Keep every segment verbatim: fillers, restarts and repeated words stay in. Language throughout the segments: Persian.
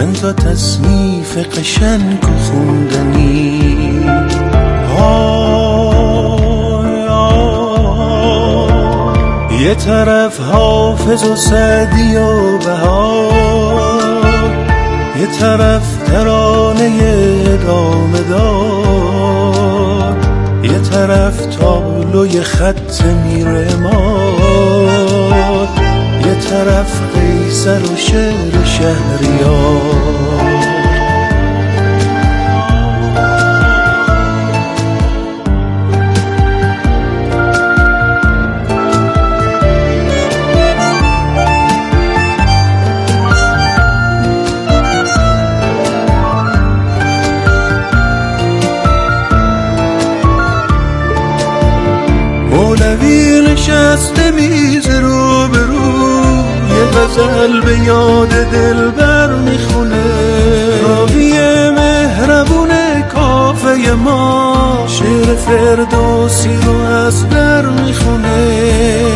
پنتا تصنیف قشنگ و خوندنی. آی آی یه طرف حافظ و سعدی و بهار، یه طرف ترانه ادامه دار، یه طرف تابلوی خط میرمار، یه طرف قیصر و شعر شهریار. مولوی نشسته میز رو به رو، یه غزل به یاد دلبر میخونه. راوی مهربون کافه ما شعر فردوسی رو از در میخونه.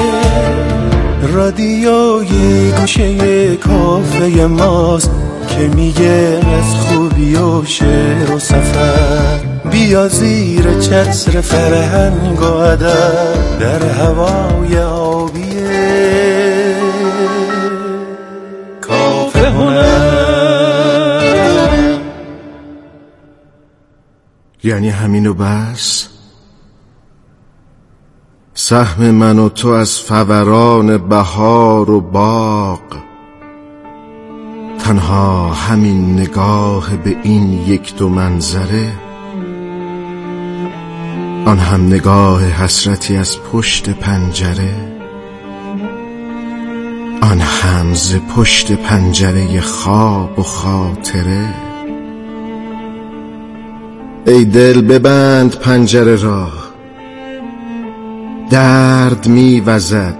رادیوی گوشه کافه ماست که میگه از خوبی و شعر و سفر. بیا زیر چتر فرهنگ و ادب در هوای آبیه کافه هنر. یعنی همینو بس؟ سهم من و تو از فوران بهار و باغ، تنها همین نگاه به این یک دو منظره، آن هم نگاه حسرتی از پشت پنجره، آن هم ز پشت پنجره خواب و خاطره. ای دل ببند پنجره را، درد می‌وزد،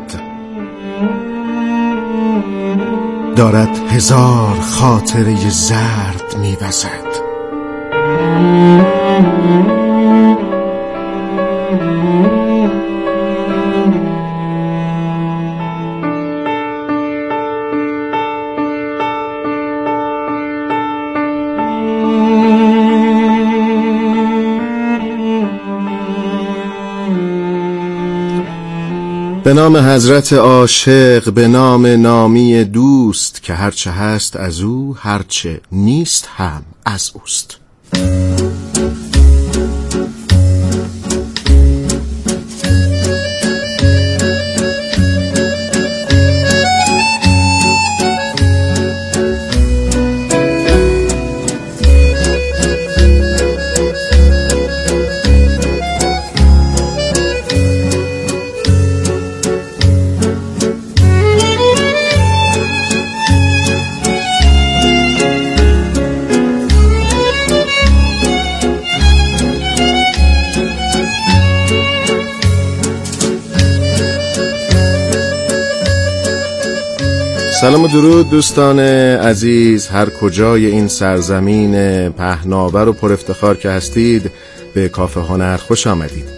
دارد هزار خاطره زرد می‌وزد. به نام حضرت عاشق، به نام نامی دوست، که هرچه هست از او، هرچه نیست هم از اوست. سلام و درود دوستان عزیز، هر کجای این سرزمین پهناور و پر افتخار که هستید، به کافه هنر خوش آمدید.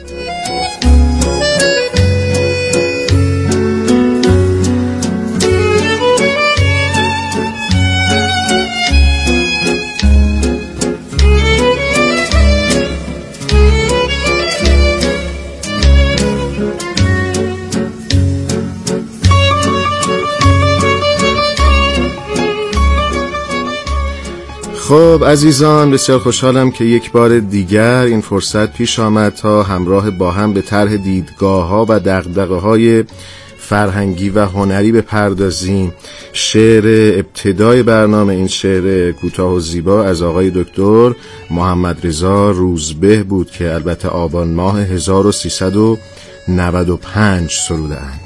خب عزیزان، بسیار خوشحالم که یک بار دیگر این فرصت پیش آمد تا همراه با هم به طرح دیدگاه ها و دغدغه های فرهنگی و هنری بپردازیم. شعر ابتدای برنامه، این شعر کوتاه و زیبا از آقای دکتر محمد رضا روزبه بود که البته آبان ماه هزار و سیصد و نود و پنج سروده اند.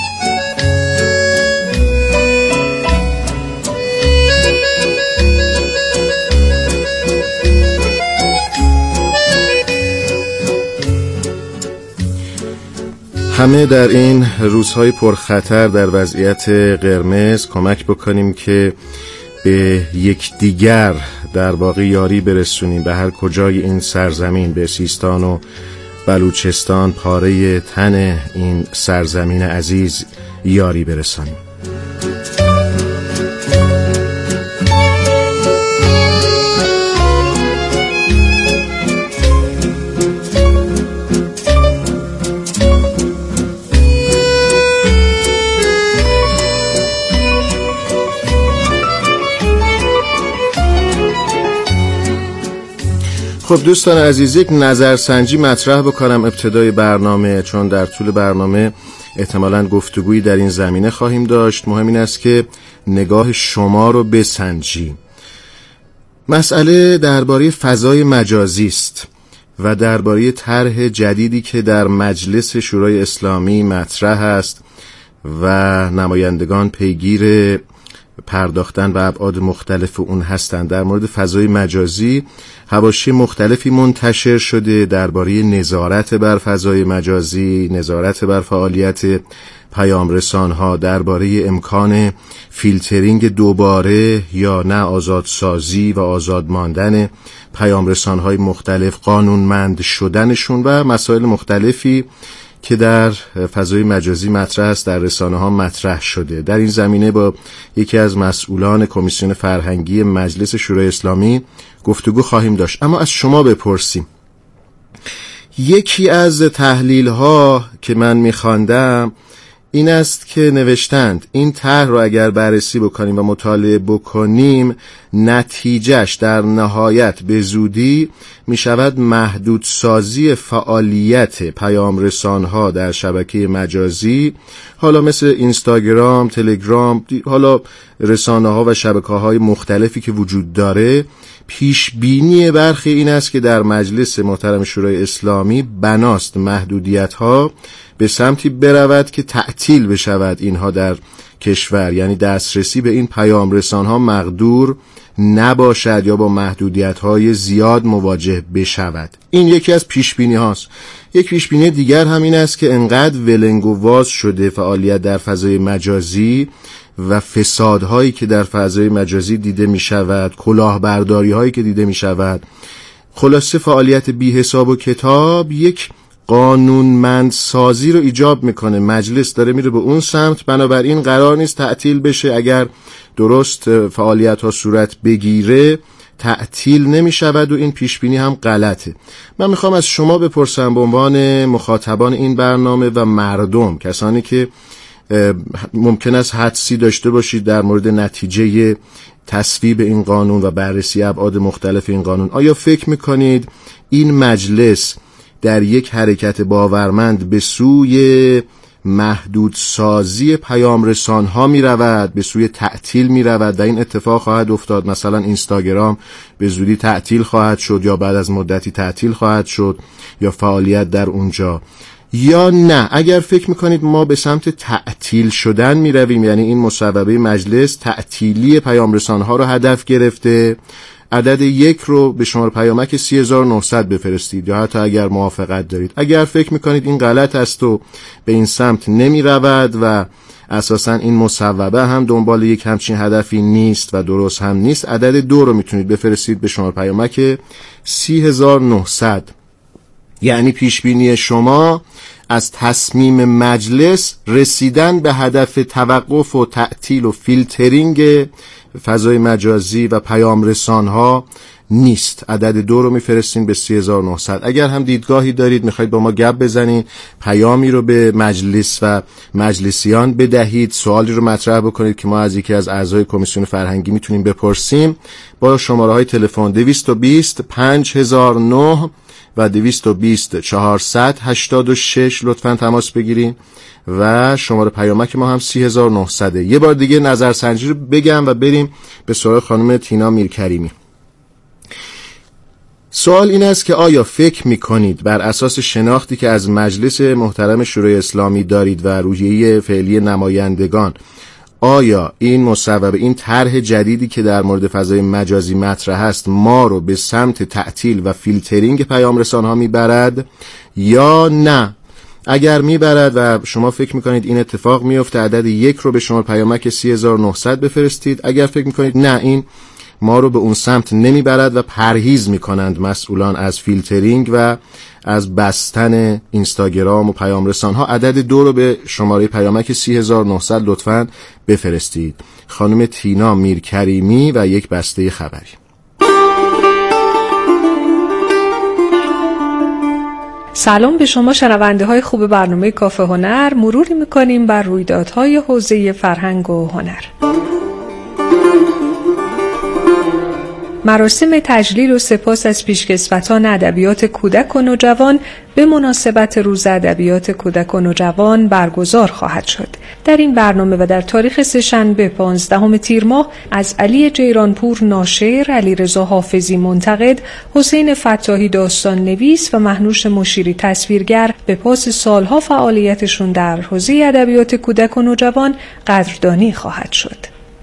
همه در این روزهای پرخطر در وضعیت قرمز کمک بکنیم که به یکدیگر در واقع یاری برسونیم، به هر کجای این سرزمین، به سیستان و بلوچستان، پاره تن این سرزمین عزیز یاری برسانیم. خب دوستان عزیز، یک نظرسنجی مطرح بکنم ابتدای برنامه، چون در طول برنامه احتمالاً گفتگویی در این زمینه خواهیم داشت. مهم این است که نگاه شما رو بسنجیم. مسئله درباره فضای مجازی است و درباره طرح جدیدی که در مجلس شورای اسلامی مطرح است و نمایندگان پیگیر پرداختن و ابعاد مختلف اون هستند. در مورد فضای مجازی حواشی مختلفی منتشر شده درباره نظارت بر فضای مجازی، نظارت بر فعالیت پیام رسان‌ها، درباره امکان فیلترینگ دوباره یا نه آزادسازی و آزاد ماندن پیام رسان‌های مختلف، قانونمند شدنشون و مسائل مختلفی که در فضای مجازی مطرح است در رسانه‌ها مطرح شده. در این زمینه با یکی از مسئولان کمیسیون فرهنگی مجلس شورای اسلامی گفتگو خواهیم داشت. اما از شما بپرسیم، یکی از تحلیل‌ها که من می‌خواندم این است که نوشتند این طرح رو اگر بررسی بکنیم و مطالعه بکنیم، نتیجهش در نهایت به زودی می شود محدودسازی فعالیت پیام رسان‌ها در شبکه مجازی، حالا مثل اینستاگرام، تلگرام، حالا رسانه‌ها و شبکه‌های مختلفی که وجود داره. پیش بینی برخی این است که در مجلس محترم شورای اسلامی بناست محدودیت‌ها به سمتی برود که تعطیل بشود اینها در کشور، یعنی دسترسی به این پیام رسان‌ها مقدور نباشد یا با محدودیت‌های زیاد مواجه بشود. این یکی از پیشبینی هاست. یک پیشبینی دیگر هم این است که انقدر ولنگ و واز شده فعالیت در فضای مجازی و فسادهایی که در فضای مجازی دیده می شود، کلاهبرداری هایی که دیده می شود، خلاصه فعالیت بی حساب و کتاب یک قانونمند سازی رو ایجاب میکنه. مجلس داره میره به اون سمت، بنابراین قرار نیست تعطیل بشه. اگر درست فعالیت ها صورت بگیره تعطیل نمی شود و این پیشبینی هم غلطه. من میخوام از شما بپرسم به عنوان مخاطبان این برنامه و مردم، کسانی که ممکن است حدسی داشته باشید در مورد نتیجه تصویب این قانون و بررسی ابعاد مختلف این قانون، آیا فکر میکنید این مجلس در یک حرکت باورمند به سوی محدودسازی پیام رسان‌ها می رود، به سوی تعطیل می رود و این اتفاق خواهد افتاد؟ مثلا اینستاگرام به زودی تعطیل خواهد شد یا بعد از مدتی تعطیل خواهد شد یا فعالیت در اونجا، یا نه اگر فکر میکنید ما به سمت تعطیل شدن می رویم، یعنی این مصوبه مجلس تعطیلی پیام رسان‌ها رو هدف گرفته، عدد یک رو به شماره پیامک سی هزار و نهصد بفرستید یا حتی اگر موافقت دارید. اگر فکر میکنید این غلط است و به این سمت نمی رود و اساساً این مصوبه هم دنبال یک همچین هدفی نیست و درست هم نیست، عدد دو رو میتونید بفرستید به شماره پیامک سی هزار و نهصد. یعنی پیشبینی شما از تصمیم مجلس رسیدن به هدف توقف و تعطیل و فیلترینگ فضای مجازی و پیام رسان‌ها نیست. عدد دو رو میفرستین به سی هزار و نهصد. اگر هم دیدگاهی دارید میخواید با ما گپ بزنین، پیامی رو به مجلس و مجلسیان بدهید، سوالی رو مطرح بکنید که ما از یکی از اعضای کمیسیون فرهنگی میتونیم بپرسیم، با شماره های تلفن دویست و بیست پنج هزار و نه و دویست و بیست چهارصد هشتاد و شش لطفاً تماس بگیرین و شماره پیامک ما هم سی هزار و نهصد. یه بار دیگه نظرسنجی رو بگم و بریم به سراغ خانم تینا میرکریمی. سوال این است که آیا فکر میکنید بر اساس شناختی که از مجلس محترم شورای اسلامی دارید و روحیه فعلی نمایندگان، آیا این مصوبه، این طرح جدیدی که در مورد فضای مجازی مطرح است ما رو به سمت تعطیل و فیلترینگ پیام رسان‌ها میبرد یا نه؟ اگر میبرد و شما فکر میکنید این اتفاق میفته، عدد یک رو به شما پیامک سی هزار و نهصد بفرستید. اگر فکر میکنید نه این ما رو به اون سمت نمیبرد و پرهیز میکنند مسئولان از فیلترینگ و از بستن اینستاگرام و پیام رسان‌ها، عدد دو رو به شماره پیامک سی هزار و نهصد لطفاً بفرستید. خانم تینا میرکریمی و یک بسته خبری. سلام به شما شنونده های خوب برنامه کافه هنر. مروری میکنیم بر رویدادهای حوزه فرهنگ و هنر. مراسم تجلیل و سپاس از پیشکسوتان ادبیات کودک و نوجوان به مناسبت روز ادبیات کودک و نوجوان برگزار خواهد شد. در این برنامه و در تاریخ سه‌شنبه پانزدهم تیر ماه از علی جیرانپور ناشر، علیرضا حافظی منتقد، حسین فتاحی داستان نویس و مهنوش مشیری تصویرگر به پاس سالها فعالیتشون در حوزه ادبیات کودک و نوجوان قدردانی خواهد شد.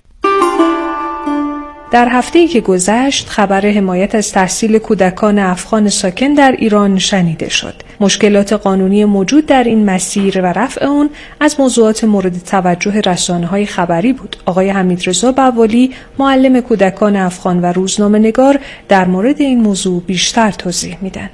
در هفته‌ای که گذشت خبر حمایت از تحصیل کودکان افغان ساکن در ایران شنیده شد. مشکلات قانونی موجود در این مسیر و رفع اون از موضوعات مورد توجه رسانه‌های خبری بود. آقای حمیدرضا بوالی، معلم کودکان افغان و روزنامه‌نگار، در مورد این موضوع بیشتر توضیح میدن.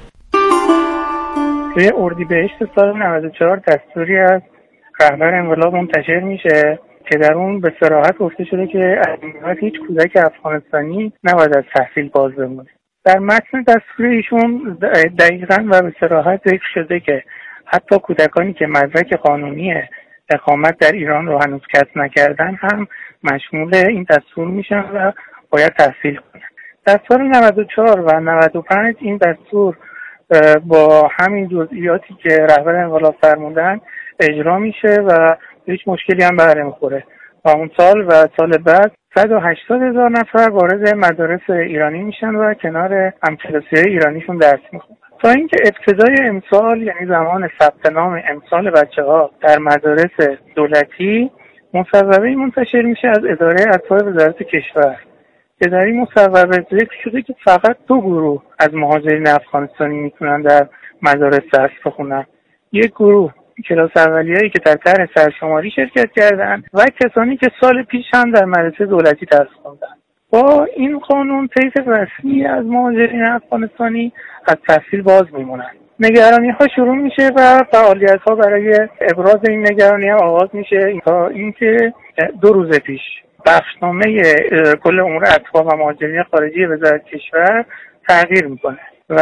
توی اردیبهشت سال نود و چهار دستوری از رهبر انقلاب منتشر میشه که در اون به صراحت گفته شده که از این بعد هیچ کودک افغانستانی نباید از تحصیل باز بمونه. در متن دستور ایشون دقیقاً و به صراحت ذکر شده که حتی کودکانی که مدرک قانونی اقامت در ایران رو هنوز کسب نکردن هم مشمول این دستور میشن و باید تحصیل کنن. در سال نود و چهار و نود و پنج این دستور با همین جزئیاتی که رهبر انقلاب فرمودن اجرا میشه و هیچ مشکلی هم بر نمیخوره. و اون سال و سال بعد صد و هشتاد هزار نفر وارد مدارس ایرانی میشن و کنار همکلاسی‌های ایرانیشون درس میخونن. تا اینکه ابتدای امسال، یعنی زمان ثبت نام امسال بچه‌ها در مدارس دولتی، مصوبه‌ای منتشر میشه از اداره اطفال وزارت کشور که در این مصوبه ذکر شده که فقط دو گروه از مهاجرین افغانستانی میتونن در مدارس درس بخونن. یک گروه کلاس اولیه‌ای که در طرح سرشماری شرکت کردن و کسانی که سال پیش هم در مدرسه دولتی درس خوندن. با این قانون طیف رسمی از مهاجرین افغانستانی از تحصیل باز میمونن. نگرانی‌ها شروع میشه و فعالیت‌ها برای ابراز این نگرانی ها آغاز میشه تا اینکه دو روز پیش بخشنامه کل امور اطفال و مهاجرین خارجی وزارت کشور تغییر میکنه و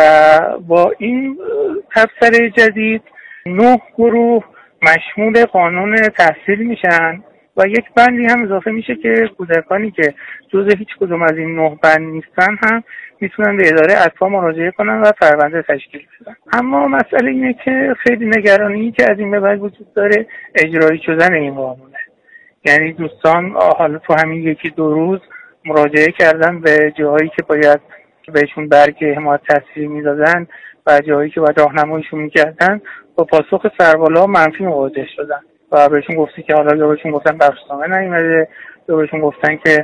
با این تبصره جدید نه گروه مشمول قانون تحصیل میشن و یک بندی هم اضافه میشه که کودکانی که جزء هیچ کدوم از این نه بند نیستن هم میتونن به اداره اطفال مراجعه کنن و پرونده تشکیل بدن. اما مسئله اینه که خیلی نگرانی که از این به بعد وجود داره اجرایی شدن این قانونه. یعنی دوستان حالا تو همین یکی دو روز مراجعه کردن به جاهایی که باید بهشون برگ حمایت تحصیلی میدادن و جایی که باید راهنماییشون میکردن با پاسخ سربالا منفی مواجه شدن و بهشون گفتی که حالا یا بهشون گفتن بخشنامه نیومده یا بهشون گفتن که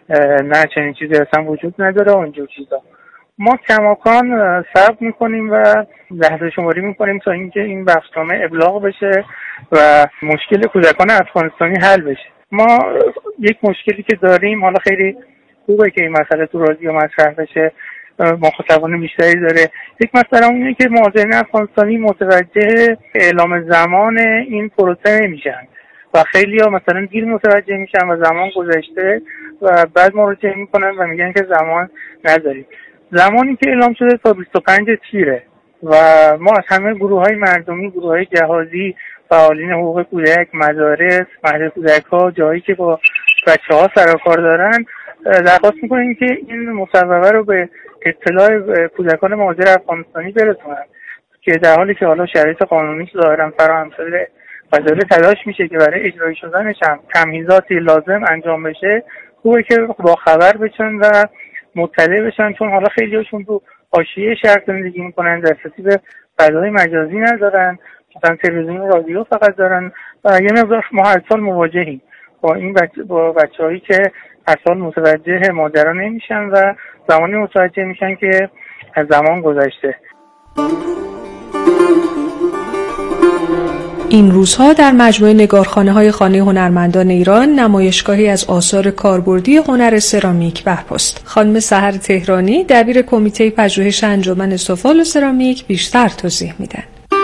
نه چنین چیزی اصلا وجود نداره و اینجور چیزا. ما کماکان صبر میکنیم و لحظه شماری میکنیم تا اینکه این بخشنامه ابلاغ بشه و مشکل کودکان افغانستانی حل بشه. ما یک مشکلی که داریم، حالا خیلی خوبه که این مسئله تو رادیو مطرح بشه، مخاطبان بیشتری داره. یک مسئله اونه که مهاجرین افغانستانی متوجه اعلام زمان این پروسه نمیشن و خیلی ها مثلا دیر متوجه میشن و زمان گذشته و بعد مراجعه میکنن و میگن که زمان نداریم. زمانی که اعلام شده تا بیست و پنج تیره و ما از همه گروه های مردمی، گروه های جهادی، فعالین حقوق کودک، مدارس، مهد کودک ها، جایی که با بچه ها سر و کار دارن درخواست میکنیم که این مصوبه رو به اطلاع کودکان مهاجر افغانستانی برسونن که در حالی که حالا شرایط قانونی ظاهرا فراهم شده و داره تلاش میشه که برای اجرایی شدنش هم تمهیداتی لازم انجام بشه، خوبه که با خبر بشن و مطلع بشن، چون حالا خیلی هاشون تو حاشیه شهر زندگی میکنن، دسترسی به فضای مجازی ندارن، مثلا تلویزیون و رادیو فقط دارن و یه مقدار ما هر سال مواجهیم با این بچه با بچه‌هایی که هر سال متوجه ماجرا نمیشن و زمانی متوجه میشن که از زمان گذشته. این روزها در مجموعه نگارخانه‌های خانه هنرمندان ایران نمایشگاهی از آثار کاربردی هنر سرامیک برپاست. خانم سحر تهرانی، دبیر کمیته پژوهش انجمن سفال و سرامیک، بیشتر توضیح میدن.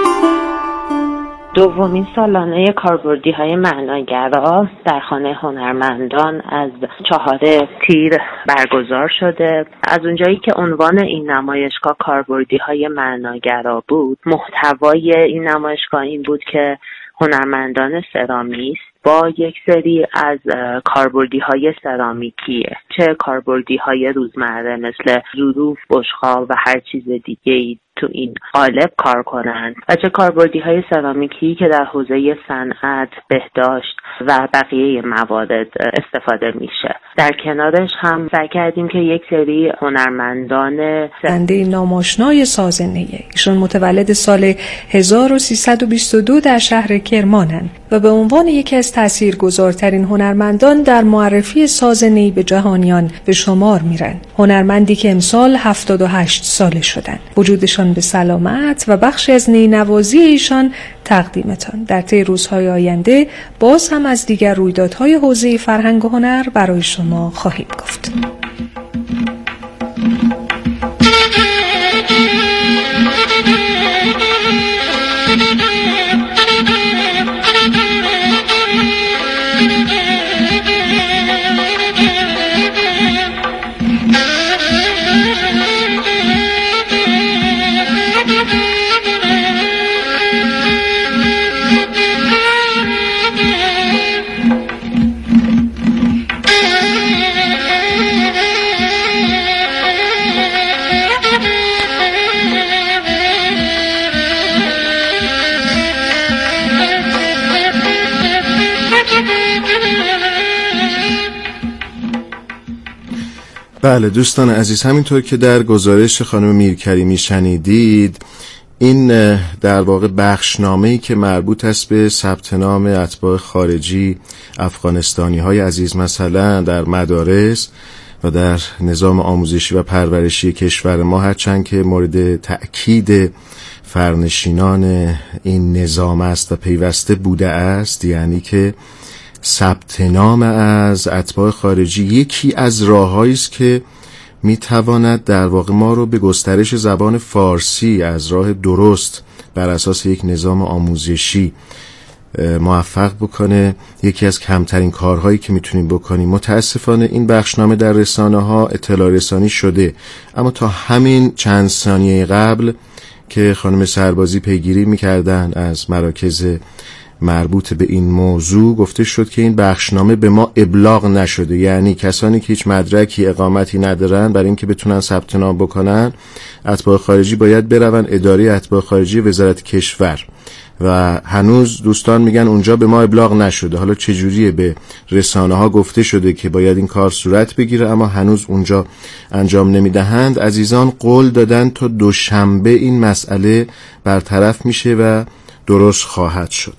دومین سالانه کاربردی‌های معناگرا در خانه هنرمندان از چهار تیر برگزار شده. از اونجایی که عنوان این نمایشگاه کاربردی‌های معناگرا بود، محتوای این نمایشگاه این بود که هنرمندان سرامیست با یک سری از کاربردی های سرامیکیه، چه کاربردی های روزمره مثل ظروف، بشقاب و هر چیز دیگه‌ای تو این قالب کار کنند و چه کاربردی های سرامیکی که در حوزه صنعت، بهداشت و بقیه موارد استفاده میشه. در کنارش هم سعی کردیم که یک سری هنرمندان زنده ناماشنای ساز نیه، ایشون متولد سال هزار و سیصد و بیست و دو در شهر کرمانند و به عنوان یکی از تاثیرگذارترین هنرمندان در معرفی ساز نی به جهانیان به شمار میرن. هنرمندی که امسال هفتاد و هشت ساله شدن. وجودشان به سلامت و بخشی از نی نوازی ایشان تقدیمتان. در طی روزهای آینده باز هم از دیگر رویدادهای حوزه فرهنگ و هنر برای شما خواهیم گفت. بله دوستان عزیز، همینطور که در گزارش خانم میرکریمی شنیدید، این در واقع بخشنامه‌ای که مربوط است به ثبت نام اتباع خارجی افغانستانی های عزیز مثلا در مدارس و در نظام آموزشی و پرورشی کشور ما، هرچند که مورد تأکید فرنشینان این نظام است و پیوسته بوده است، یعنی که ثبت نام از اتباع خارجی یکی از راه‌هایی است که میتواند در واقع ما رو به گسترش زبان فارسی از راه درست بر اساس یک نظام آموزشی موفق بکنه. یکی از کمترین کارهایی که میتونیم بکنیم. متاسفانه این بخشنامه در رسانه ها اطلاع رسانی شده، اما تا همین چند ثانیه قبل که خانم سربازی پیگیری میکردن از مراکز مربوط به این موضوع، گفته شد که این بخشنامه به ما ابلاغ نشده، یعنی کسانی که هیچ مدرکی اقامتی ندارن برای اینکه بتونن ثبت نام بکنن اتباع خارجی باید برون اداره اتباع خارجی وزارت کشور و هنوز دوستان میگن اونجا به ما ابلاغ نشده. حالا چجوریه؟ به رسانه ها گفته شده که باید این کار صورت بگیره اما هنوز اونجا انجام نمیدهند. عزیزان قول دادن تا دوشنبه این مسئله برطرف میشه و درست خواهد شد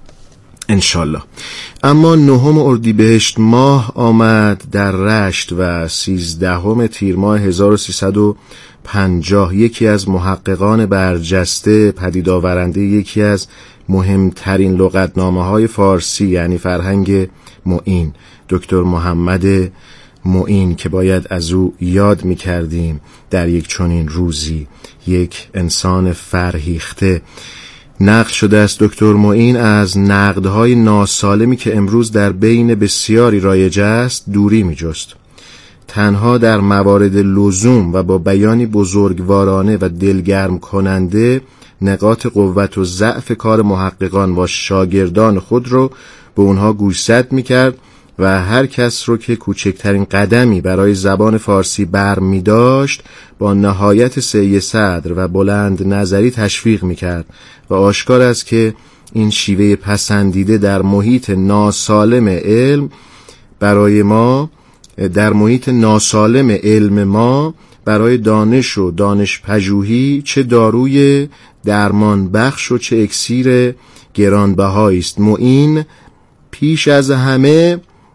انشالله. اما نهم اردیبهشت ماه آمد در رشت و سیزدهم تیر ماه هزار و سیصد و پنجاه یکی از محققان برجسته پدید آورنده یکی از مهمترین لغتنامه های فارسی یعنی فرهنگ معین، دکتر محمد معین که باید از او یاد می کردیم در یک چنین روزی، یک انسان فرهیخته. نقد شده است دکتر معین از نقدهای ناسالمی که امروز در بین بسیاری رایج است دوری می جست. تنها در موارد لزوم و با بیانی بزرگوارانه و دلگرم کننده نقاط قوت و ضعف کار محققان و شاگردان خود رو به اونها گوشزد می کرد و هر کس رو که کوچکترین قدمی برای زبان فارسی بر می داشت با نهایت سعی صدر و بلند نظری تشویق می کرد و آشکار است که این شیوه پسندیده در محیط ناسالم علم برای ما در محیط ناسالم علم ما برای دانش و دانش پژوهی چه داروی درمان بخش و چه اکسیر گرانبهایی است. معین پیش از همه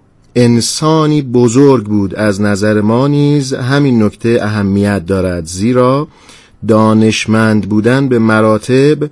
انسانی بزرگ بود. از نظر ما نیز همین نکته اهمیت دارد، زیرا دانشمند بودن به مراتب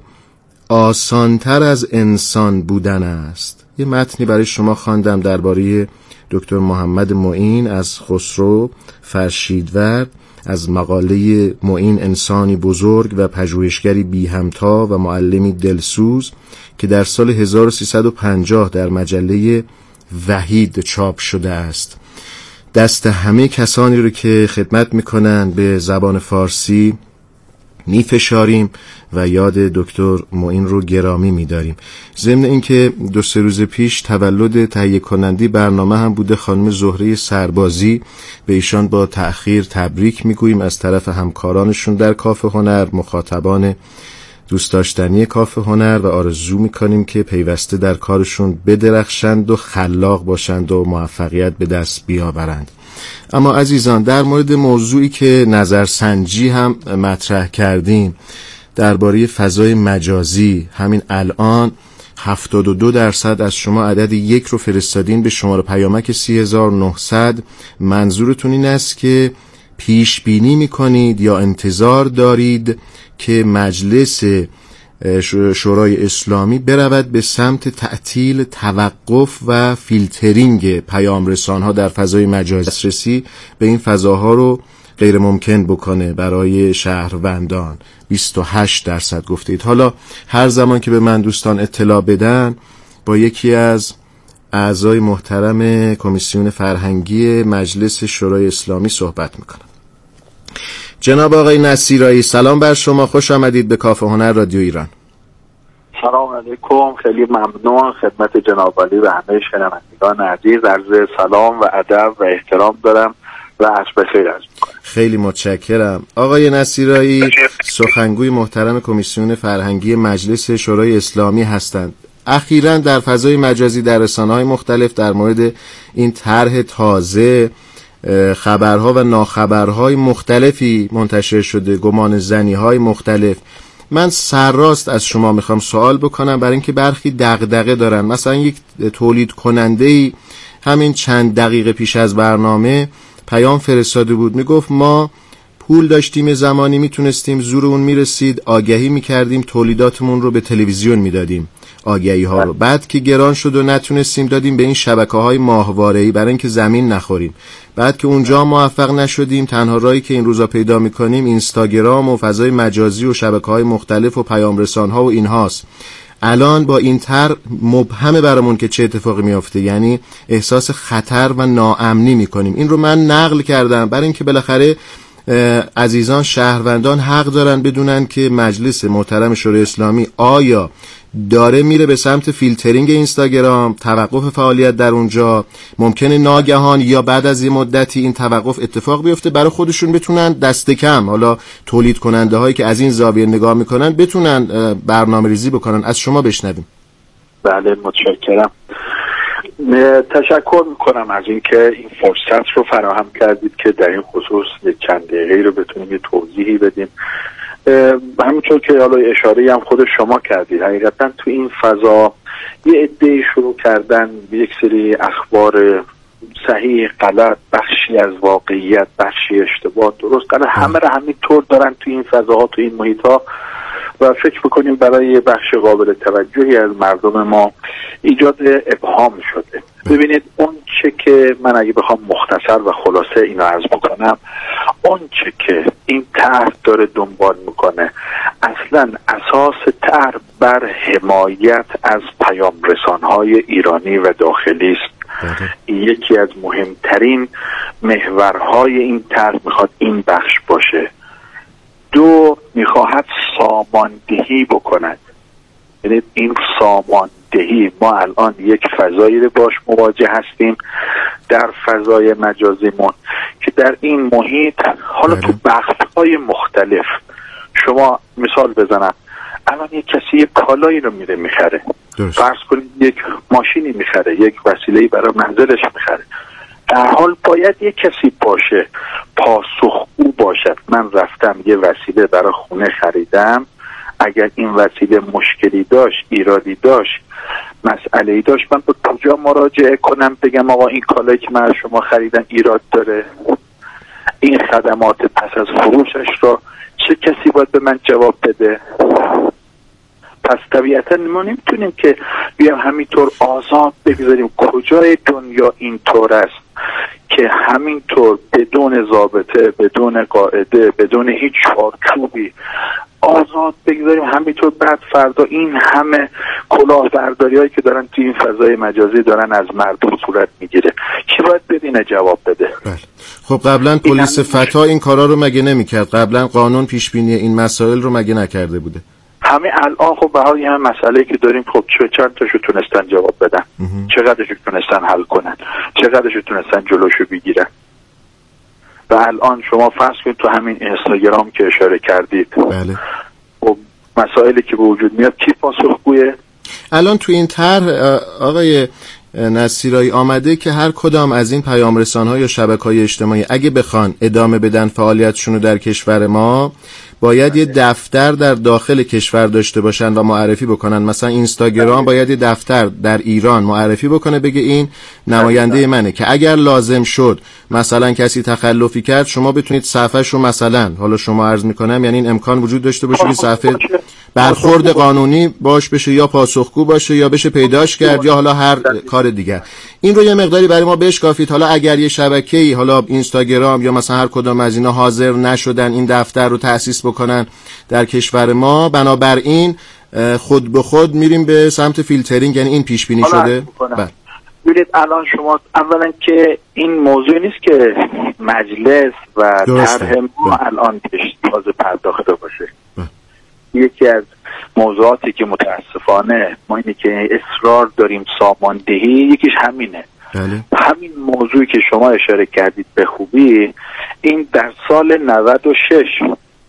آسانتر از انسان بودن است. یه متنی برای شما خواندم درباره دکتر محمد معین از خسرو فرشیدورد از مقاله معین انسانی بزرگ و پژوهشگری بی همتا و معلمی دلسوز که در سال هزار و سیصد و پنجاه در مجله وحید چاپ شده است. دست همه کسانی رو که خدمت میکنن به زبان فارسی میفشاریم و یاد دکتر معین رو گرامی می‌داریم. ضمن اینکه دو سه روز پیش تولد تهیه کننده برنامه هم بوده خانم زهره سربازی، به ایشان با تأخیر تبریک میگوییم از طرف همکارانشون در کافه هنر، مخاطبان دوست داشتنی کافه هنر، و آرزو میکنیم که پیوسته در کارشون بدرخشند و خلاق باشند و موفقیت به دست بیاورند. اما عزیزان، در مورد موضوعی که نظرسنجی هم مطرح کردیم درباره فضای مجازی، همین الان هفتاد و دو درصد از شما عدد یک رو فرستادین به شماره پیامک سی هزار و نهصد. منظورتون این است که پیش بینی میکنید یا انتظار دارید که مجلس شورای اسلامی برود به سمت تعطیل، توقف و فیلترینگ پیام رسان‌ها در فضای مجازی، دسترسی به این فضاها رو غیر ممکن بکنه برای شهروندان. بیست و هشت درصد گفتید. حالا هر زمان که به من دوستان اطلاع بدن با یکی از اعضای محترم کمیسیون فرهنگی مجلس شورای اسلامی صحبت میکنم. جناب آقای نصیرایی، سلام بر شما، خوش آمدید به کافه هنر رادیو ایران. سلام علیکم، خیلی ممنون خدمت جناب عالی و همه شنوندگان عزیز. عرض سلام و ادب و احترام دارم و عصر بخیر عرض می‌کنم. خیلی متشکرم. آقای نصیرایی سخنگوی محترم کمیسیون فرهنگی مجلس شورای اسلامی هستند. اخیراً در فضای مجازی در رسانه‌های مختلف در مورد این طرح تازه خبرها و ناخبرهای مختلفی منتشر شده، گمان زنی‌های مختلف. من سرراست از شما میخوام سوال بکنم، برای اینکه برخی دغدغه دارن. مثلا یک تولید کننده‌ای همین چند دقیقه پیش از برنامه پیام فرستاده بود، میگفت ما پول داشتیم، زمانی میتونستیم، زور اون میرسید، آگهی میکردیم، تولیداتمون رو به تلویزیون میدادیم، آگهی ها رو. بعد که گران شد و نتونستیم، دادیم به این شبکه‌های ماهواره‌ای برای اینکه زمین نخوریم. بعد که اونجا موفق نشدیم، تنها راهی که این روزا پیدا میکنیم اینستاگرام و فضای مجازی و شبکه‌های مختلف و پیام رسان‌ها و اینهاست. الان با این طرح مبهمه برامون که چه اتفاقی میافته، یعنی احساس خطر و ناامنی میکنیم. این رو من نقل کردم برای اینکه بالاخره عزیزان شهروندان حق دارن بدونن که مجلس محترم شورای اسلامی آیا داره میره به سمت فیلترینگ اینستاگرام، توقف فعالیت در اونجا، ممکنه ناگهان یا بعد از یه مدتی این توقف اتفاق بیفته، برای خودشون بتونن دست کم، حالا تولید کننده هایی که از این زاویه نگاه میکنن بتونن برنامه ریزی بکنن. از شما بشنویم. بله متشکرم. تشکر میکنم از اینکه این فرصت رو فراهم کردید که در این خصوص یک چند دقیقه رو بتونیم یه توضیحی بدیم. همونطور که حالا اشاره هم خود شما کردید، حقیقتا تو این فضا یه عده‌ای شروع کردن یک سری اخبار صحیح غلط، بخشی از واقعیت، بخشی اشتباه درست، غلط، همه رو همینطور دارن تو این فضاها، تو این محیط‌ها، و فکر بکنیم برای بخش قابل توجهی از مردم ما ایجاد ابهام شده. ببینید اون چه که من اگه بخوام مختصر و خلاصه اینو عرض بکنم، اون چه که این طرح داره دنبال میکنه اصلا اساس طرح بر حمایت از پیام رسانهای ایرانی و داخلی است. یکی از مهمترین محورهای این طرح میخواد این بخش باشه. دو، میخواهد ساماندهی بکند. یعنی این ساماندهی، ما الان یک فضایی رو باش مواجه هستیم در فضای مجازیمون که در این محیط حالا تو بخش‌های مختلف، شما مثال بزنم، الان یک کسی یک کالایی رو میره میخره، فرض کنید یک ماشینی میخره، یک وسیله‌ای برای منزلش میخره، در حال باید یک کسی باشه پاسخگو باشد. من رفتم یه وسیله برای خونه خریدم، اگر این وسیله مشکلی داشت، ایرادی داشت، مسئله‌ای داشت، من به کجا مراجعه کنم بگم آقا این کالایی که من از شما خریدم ایراد داره، این خدمات پس از فروشش را چه کسی باید به من جواب بده؟ پس طبیعتا ما نمیتونیم که بیام همینطور آزاد بگذاریم. کجای دنیا اینطور است که همینطور بدون ضابطه، بدون قاعده، بدون هیچ چارچوبی آزاد بگذاریم همینطور، بعد فردا این همه کلاهبرداری هایی که دارن توی این فضای مجازی دارن از مردم صورت میگیره، کی باید بدینه جواب بده؟ بله. خب قبلا پلیس فتا این کارا رو مگه نمیکرد؟ قبلا قانون پیش بینی این مسائل رو مگه نکرده بوده؟ همه الان خب به حال هم مسئله که داریم، خب چه چند تاشو تونستن جواب بدن، چقدرشو تونستن حل کنن، چقدرشو تونستن جلوشو بگیرن. و الان شما فرض کنید تو همین اینستاگرام که اشاره کردید، بله، خب مسائلی که به وجود میاد کی پاسخگویه؟ الان تو این طرح آقای نصیرایی آمده که هر کدام از این پیام رسان‌ها یا شبکه‌های اجتماعی اگه بخوان ادامه بدن فعالیتشون رو در کشور ما، باید یه دفتر در داخل کشور داشته باشن و معرفی بکنن. مثلا اینستاگرام باید یه دفتر در ایران معرفی بکنه، بگه این نماینده منه، که اگر لازم شد مثلا کسی تخلفی کرد شما بتونید صفحه‌ش رو مثلا، حالا شما عرض میکنم یعنی این امکان وجود داشته باشه که صفحه برخورد قانونی باش بشه، یا پاسخگو باشه، یا بشه پیداش کرد، یا حالا هر کار دیگر. این رو یه مقداری برای ما بشکافید. حالا اگر یه شبکه‌ای، حالا اینستاگرام یا مثلا هر کدام از اینا حاضر نشدن این دفتر رو تأسیس بکنن در کشور ما، بنابراین خود به خود میریم به سمت فیلترینگ، یعنی این پیش بینی شده. بله. ببینید الان شما اولا که این موضوع نیست که مجلس و طرح ما الان تازه پرداخته باشه. بله. یکی از موضوعاتی که متاسفانه ما اینه که اصرار داریم ساماندهی، یکیش همینه. بله. همین موضوعی که شما اشاره کردید به خوبی، این در سال نود و شش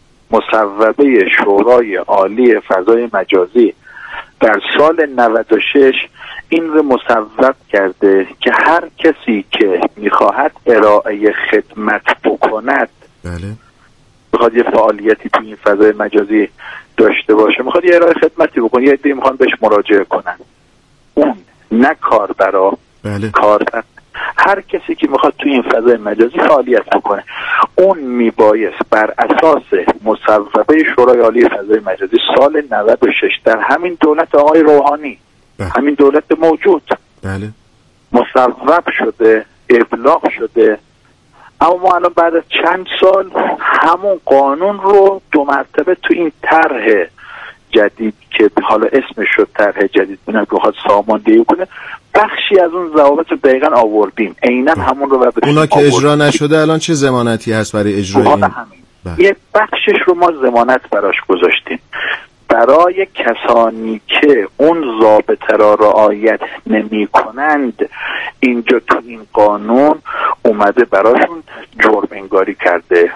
مصوبه شورای عالی فضای مجازی در سال نود و شش این رو مصوب کرده که هر کسی که میخواهد ارائه خدمت بکند، بله، میخواد یه فعالیتی توی این فضای مجازی داشته باشه، میخواد یه ارائه خدمتی بکنه، یه عده‌ای میخوان بهش مراجعه کنن، اون نه کاربرا، بله، کاربر، هر کسی که میخواد توی این فضای مجازی فعالیت بکنه، اون میبایست بر اساس مصوبه شورای عالی فضای مجازی سال نود و شش در همین دولت آقای روحانی، بله، همین دولت موجود، بله، مصوب شده، ابلاغ شده. اما ما الان بعد از چند سال همون قانون رو دو مرتبه تو این طرح جدید که حالا اسمش شد طرح جدید بودن که خواهد ساماندهی کنه، بخشی از اون ضوابط رو دقیقاً آوردیم، عیناً همون رو بعد اونا که اجرا نشده الان چه ضمانتی هست برای اجرای این؟ یه بخشش رو ما ضمانت براش گذاشتیم، برای کسانی که اون ضابطه را رعایت نمی کنند اینجا تو این قانون اومده براشون جرم انگاری کرده.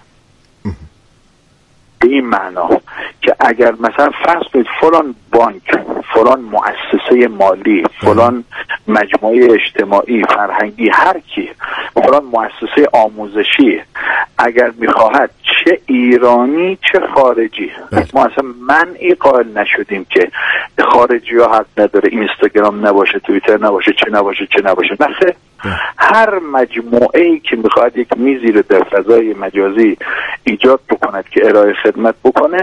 به این معنا که اگر مثلا فرض کنید فلان بانک، فلان مؤسسه مالی، فلان مجموعه اجتماعی فرهنگی، هر کی، فلان مؤسسه آموزشی اگر میخواهد چه ایرانی چه خارجی، ما اصلا منعی قائل نشدیم که خارجی ها حق نداره اینستاگرام نباشه، توییتر نباشه، چه نباشه چه نباشه، نه، هر مجموعه ای که میخواد یک میزی رو در فضای مجازی ایجاد بکند که ارائه خدمت بکنه،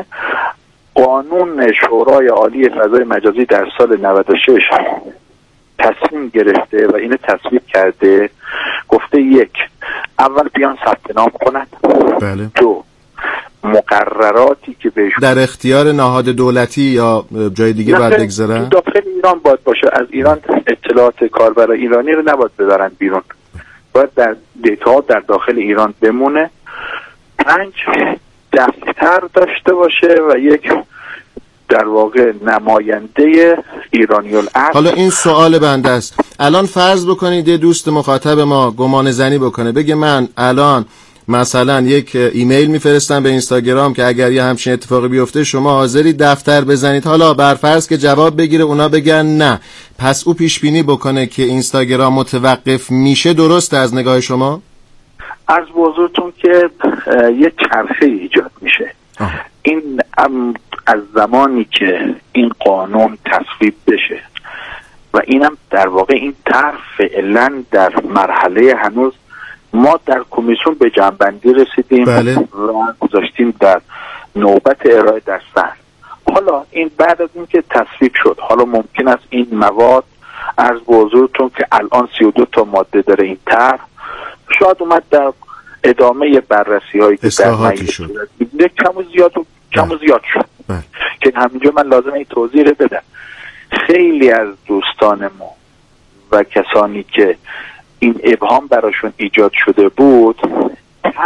قانون شورای عالی فضای مجازی در سال نود و شش تصمیم گرفته و اینو تصویب کرده، گفته یک، اول بیان ثبت نام کنند، بله، دو، مقرراتی که بهشون در اختیار نهاد دولتی یا جای دیگه باید بگذارن، داخل ایران باید باشه، از ایران اطلاعات کاربر ایرانی رو نباید ببرن بیرون، باید در دیتا در داخل ایران بمونه. پنج، دفتر داشته باشه و یک در واقع نماینده ایرانی الاصل. حالا این سوال بنده است، الان فرض بکنید یه دوست مخاطب ما گمان زنی بکنه، بگه من الان مثلا یک ایمیل میفرستم به اینستاگرام که اگر یه همچین اتفاقی بیفته شما حاضری دفتر بزنید، حالا بر فرض که جواب بگیره اونا بگن نه، پس او پیش بینی بکنه که اینستاگرام متوقف میشه، درست از نگاه شما؟ از بزرگتون که یه چرخه ایجاد میشه. آه. این از زمانی که این قانون تصویب بشه و اینم در واقع این طرح فعلا در مرحله هنوز ما در کمیسیون به جنبندی رسیدیم، بله، و گذاشتیم در نوبت ارائه در صحن. حالا این بعد از اینکه تصویب شد، حالا ممکن است این مواد از بزرگتون که الان سی و دو تا ماده داره این طرح، شاید اومد در ادامه بررسی هایی که در مجلس شد کم و زیاد و کم و زیاد شد. بله. که همینجا من لازم این توضیح رو بدم. خیلی از دوستان ما و کسانی که این ابهام براشون ایجاد شده بود